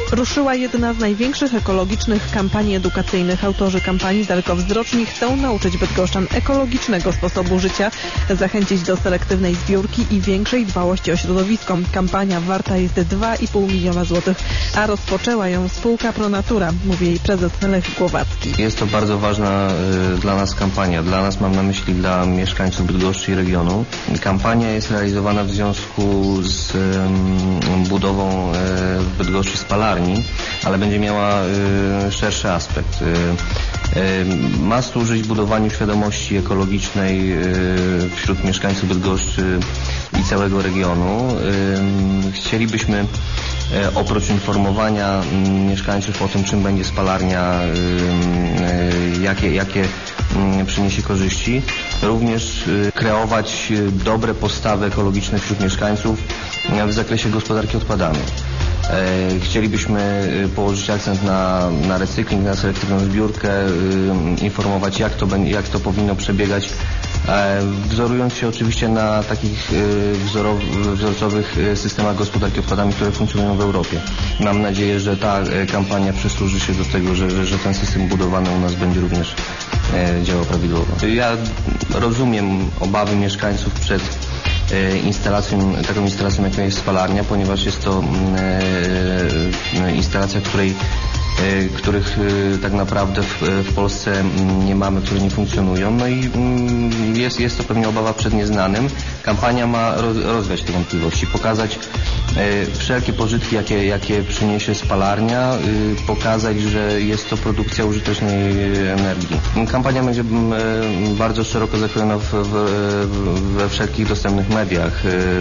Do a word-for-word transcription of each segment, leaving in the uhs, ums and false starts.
Ruszyła jedna z największych ekologicznych kampanii edukacyjnych. Autorzy kampanii dalekowzroczni chcą nauczyć bydgoszczan ekologicznego sposobu życia, zachęcić do selektywnej zbiórki i większej dbałości o środowisko. Kampania warta jest dwa i pół miliona złotych, a rozpoczęła ją spółka Pronatura, mówi jej prezes Lech Głowacki. Jest to bardzo ważna y, dla nas kampania. Dla nas, mam na myśli dla mieszkańców Bydgoszczy i regionu. Kampania jest realizowana w związku z y, budową y, w Bydgoszczy spalarni, ale będzie miała y, szerszy aspekt. Y, y, ma służyć budowaniu świadomości ekologicznej y, wśród mieszkańców Bydgoszczy i całego regionu. Y, chcielibyśmy oprócz informowania mieszkańców o tym, czym będzie spalarnia, jakie, jakie przyniesie korzyści, również kreować dobre postawy ekologiczne wśród mieszkańców w zakresie gospodarki odpadami. Chcielibyśmy położyć akcent na, na recykling, na selektywną zbiórkę, informować, jak to, jak to powinno przebiegać, wzorując się oczywiście na takich wzorcowych systemach gospodarki odpadami, które funkcjonują w Europie. Mam nadzieję, że ta kampania przysłuży się do tego, że, że, że ten system budowany u nas będzie również działał prawidłowo. Ja rozumiem obawy mieszkańców przed instalacją, taką instalacją, jaką jest spalarnia, ponieważ jest to instalacja, której których tak naprawdę w, w Polsce nie mamy, które nie funkcjonują. No i jest, jest to pewnie obawa przed nieznanym. Kampania ma rozwiać te wątpliwości, pokazać wszelkie pożytki, jakie, jakie przyniesie spalarnia, pokazać, że jest to produkcja użytecznej energii. Kampania będzie bardzo szeroko zakrojona w, w, we wszelkich dostępnych mediach.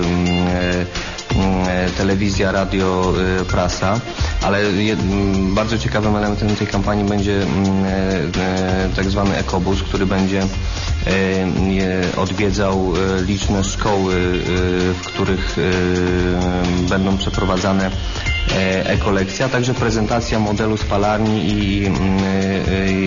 Telewizja, radio, prasa, ale bardzo ciekawym elementem tej kampanii będzie tak zwany ekobus, który będzie odwiedzał liczne szkoły, w których będą przeprowadzane ekolekcje, a także prezentacja modelu spalarni i, i, i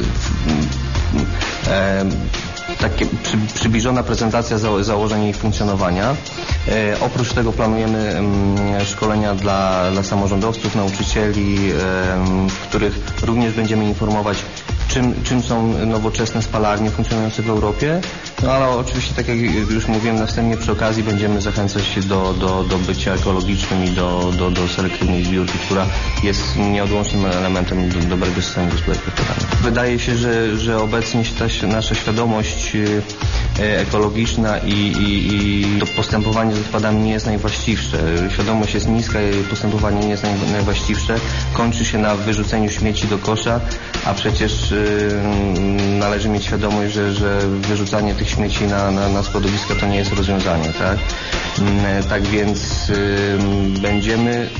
takie przy, przybliżona prezentacja za, założeń i funkcjonowania. E, oprócz tego planujemy m, szkolenia dla, dla samorządowców, nauczycieli, e, w których również będziemy informować, czym, czym są nowoczesne spalarnie funkcjonujące w Europie. No ale oczywiście, tak jak już mówiłem na wstępie, przy okazji będziemy zachęcać do, do, do bycia ekologicznym i do, do, do selektywnej zbiórki, która jest nieodłącznym elementem do, dobrego systemu gospodarki odpadami. Wydaje się, że, że obecnie ta nasza świadomość ekologiczna i, i, i to postępowanie z odpadami nie jest najwłaściwsze. Świadomość jest niska i postępowanie nie jest naj, najwłaściwsze. Kończy się na wyrzuceniu śmieci do kosza, a przecież y, należy mieć świadomość, że, że wyrzucanie tych śmieci na, na, na składowiska to nie jest rozwiązanie, tak? Y, tak więc y, będziemy y,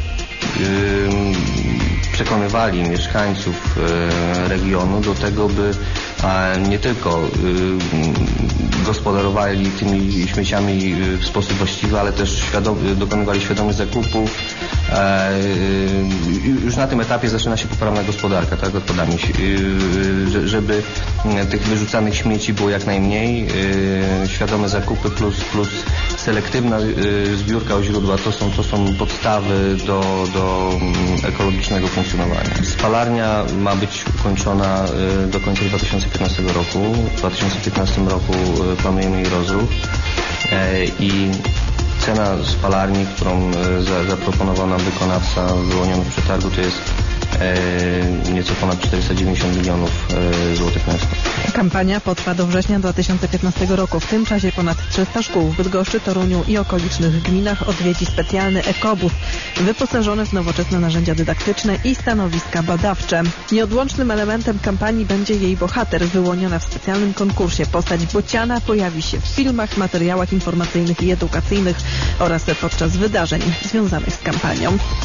przekonywali mieszkańców y, regionu do tego, by a nie tylko y, gospodarowali tymi śmieciami w sposób właściwy, ale też świadom, dokonywali świadomych zakupów. E, y, już na tym etapie zaczyna się poprawna gospodarka, tak, odpadami, y, żeby tych wyrzucanych śmieci było jak najmniej. Y, świadome zakupy plus, plus selektywna y, zbiórka u źródła to są, to są podstawy do, do ekologicznego funkcjonowania. Spalarnia ma być ukończona y, do końca dwa tysiące piętnastego roku. W dwa tysiące piętnastym roku planujemy jej rozruch e, i cena spalarni, którą za, zaproponował nam wykonawca wyłoniony w przetargu, to jest e, nieco ponad czterysta dziewięćdziesiąt milionów e, złotych na rok. Kampania potrwa do września dwa tysiące piętnastego roku. W tym czasie ponad trzysta szkół w Bydgoszczy, Toruniu i okolicznych gminach odwiedzi specjalny ekobus wyposażony w nowoczesne narzędzia dydaktyczne i stanowiska badawcze. Nieodłącznym elementem kampanii będzie jej bohater, wyłoniona w specjalnym konkursie. Postać bociana pojawi się w filmach, materiałach informacyjnych i edukacyjnych oraz podczas wydarzeń związanych z kampanią.